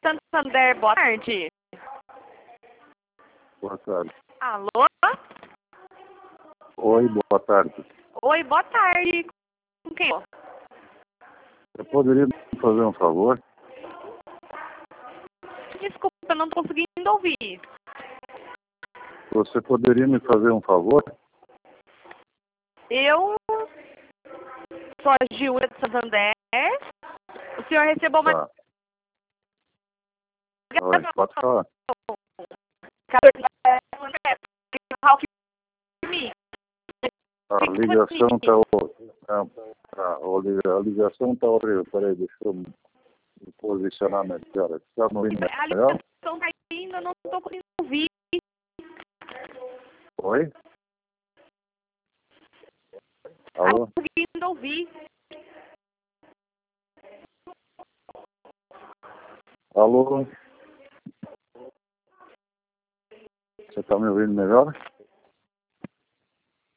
Santander, boa tarde. Boa tarde. Alô? Oi, boa tarde. Oi, boa tarde. Com quem? Você poderia me fazer um favor? Desculpa, eu não tô conseguindo ouvir. Você poderia me fazer um favor? Eu sou a Gilda de Santander. O senhor recebeu uma... Tá. Oi, pode falar. A ligação a ligação tá horrível. Peraí, deixa eu me posicionar melhor. Está me ouvindo A melhor? ligação tá indo, eu não tô conseguindo ouvir. Oi? Eu Alô? não tô conseguindo ouvir. Alô? Você está me ouvindo melhor?